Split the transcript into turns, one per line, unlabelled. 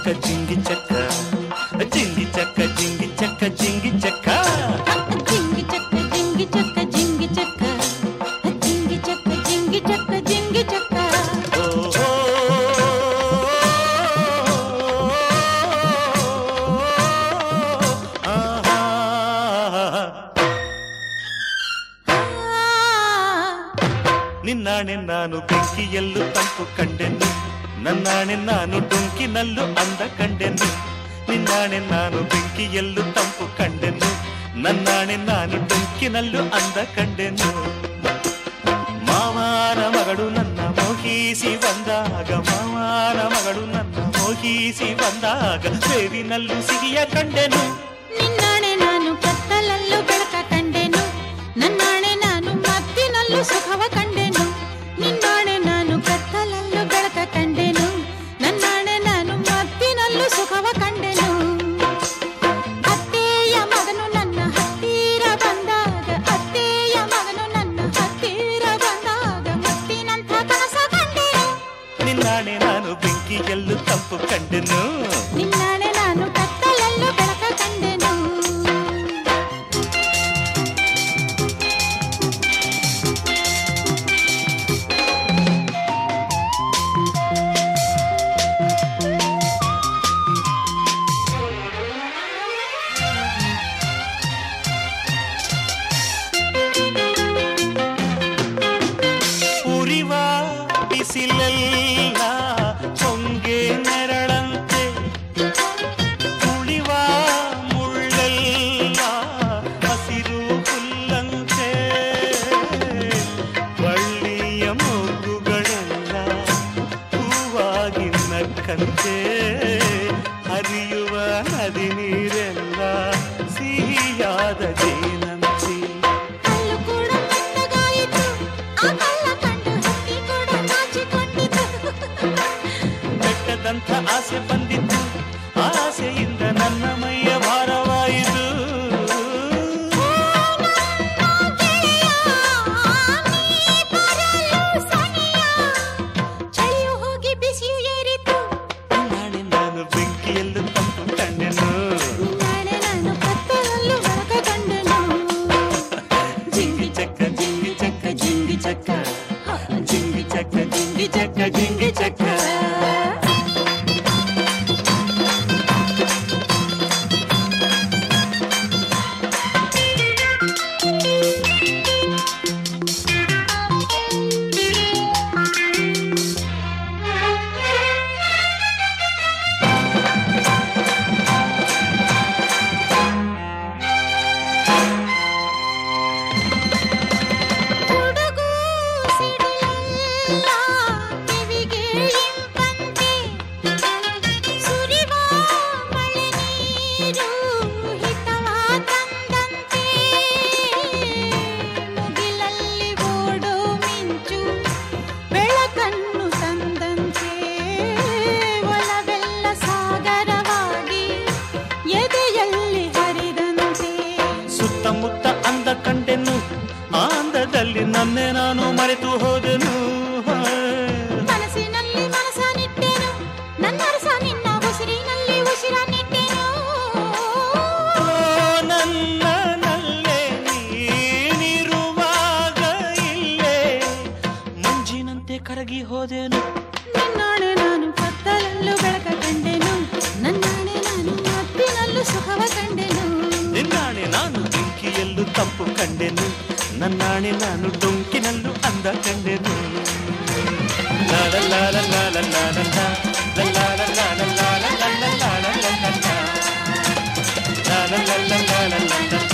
జింగి చెక్క జింగి చెక్క జింగి చెక్క జింగి చెక్క
జింగి చెక్క జింగి చెక్క జింగి చెక్క జింగి చెక్క జింగి చెక్క జింగి చెక్క
ನಿನ್ನಾಣೆ ನಾನು ಬೆಂಕಿಯಲ್ಲೂ ತಂಪು ಕಂಡೆನು ನನ್ನಾಣೆ ನಾನು ಡೊಂಕಿನಲ್ಲೂ ಅಂದ ಕಂಡೆನು ನಿನ್ನಾಣೆ ನಾನು ಬೆಂಕಿಯಲ್ಲೂ ತಂಪು ಕಂಡೆನು ನನ್ನಾಣೆ ನಾನು ಡೊಂಕಿನಲ್ಲೂ ಅಂದ ಕಂಡೆನು ಮಾವನ ಮಗಳು ನನ್ನ ಮೋಹಿಸಿ ಬಂದಾಗ ಮಾವನ ಮಗಳು ನನ್ನ ಮೋಹಿಸಿ ಬಂದಾಗ ಬೇವಿನಲ್ಲೂ ಸಿಹಿಯ ಕಂಡೆನು
ನಿನ್ನಾಣೆ ನಾನು ಕತ್ತಲಲ್ಲೂ ಬೆಳಕ ಕಂಡೆನು ನನ್ನಾಣೆ ನಾನು ಮತ್ತಿನಲ್ಲೂ ಸುಖವ ಕಂಡೆನು ನಿನ್ನಾಣೆ ನಾನು ಕತ್ತಲಲ್ಲೂ ಬೆಳಕ ಕಂಡೆನು ನನ್ನಾಣೆ ನಾನು ಮತ್ತಿನಲ್ಲೂ ಸುಖವ ಕಂಡೆನು ಅತ್ತೆಯ ಮಗನು ನನ್ನ ಹತ್ತಿರ ಬಂದಾಗ ಅತ್ತೆಯ ಮಗನು ನನ್ನ ಹತ್ತಿರ ಬಂದಾಗ ಮುತ್ತಿನಂಥ ಕನಸ ಕಂಡೆನು
ನಿನ್ನಾಣೆ ನಾನು ಬೆಂಕಿಯಲ್ಲೂ ತಂಪು ಕಂಡೆನು
ನಿನ್ನಾಣೆ ನಾನು ಕತ್ತಲಲ್ಲೂ ಬೆಳಕ ಕಂಡೆನು
ಬಿಸಿಲೆಲ್ಲ ಹೊಂಗೆ ನೆರಳಂತೆ ಉಳಿವ ಮುಳ್ಳೆಲ್ಲ ಹಸಿರು ಹುಲ್ಲಂತೆ ಬಳ್ಳಿಯ ಮೊಗ್ಗುಗಳೆಲ್ಲ ಹೂವಾಗಿ ನಕ್ಕಂತೆ ಹರಿಯುವ ನದಿ ನೀರೆಲ್ಲ ಸಿಹಿಯಾದ ಜೇನಂತೆ ಬೆಟ್ಟದಂಥ ಆಸೆ ಬಂದಿತ್ತು ಆಸೆಯಿಂದ ನನ್ನ ಮೈಯ ಭಾರವಾಯಿತು
ಚಳಿಯು ಹೋಗಿ ಬಿಸಿಯು ಏರಿತು
ನಾಳೆ ನಾನು ಬೆಂಕಿಯಲ್ಲೂ ತಂಪು ಕಂಡೆನು
ನಾಳೆ ನಾನು ಕತ್ತಲಲ್ಲೂ ಬೆಳಕ ಕಂಡೆನು
ಜಿಂಗಿ ಚಕ್ಕ ಜಿಂಗಿ ಚಕ್ಕ ಜಿಂಗಿ ಚಕ್ಕ ಜಿಂಗಿ ಚಕ್ಕ ಜಿಂಗಿ ಚಕ್ಕ ಜಿಂಗಿ ಚಕ್ಕ ಸುತ್ತಮುತ್ತ ಅಂದ ಕಂಡೆನು ಆಂದದಲ್ಲಿ ನನ್ನೇ ನಾನು ಮರೆತು ಹೋದೆನು
ಮನಸ್ಸಿನಲ್ಲಿ ಮನಸ ನಿಟ್ಟೆನು ನನ್ನ ರಸ ನಿನ್ನ ಉಸಿರಿನಲ್ಲಿ ಉಸಿರ ನಿಟ್ಟೆನು
ನನ್ನಲ್ಲೇ ನೀನಿರುವಾಗ ಇಲ್ಲೇ ಮಂಜಿನಂತೆ ಕರಗಿ ಹೋದೆನು
ನಿನ್ನಾಣೆ ನಾನು ಕತ್ತಲಲ್ಲೂ ಬೆಳಕ ಕಂಡೆನು ನನ್ನಾಣೆ ನಾನು ಮತ್ತಿನಲ್ಲೂ ಸುಖವ ಕಂಡೆನು
ನಿನ್ನಾಣೆ ನಾನು ಬೆಂಕಿಯಲ್ಲೂ ತಂಪು ಕಂಡೆನು ನನ್ನಾಣೆ ನಾನು ಡೊಂಕಿನಲ್ಲೂ ಅಂದ ಕಂಡೆನು ಲಾಲ ಲಾಲ ಲಾಲ ಲಾಲ ಲಾಲ ಲಾಲ ಲಾಲ ಲಾಲ ಲಾಲ ಲಾಲ ಲಾಲ ಲಾಲ ಲಾಲ ಲಾಲ ಲಾಲ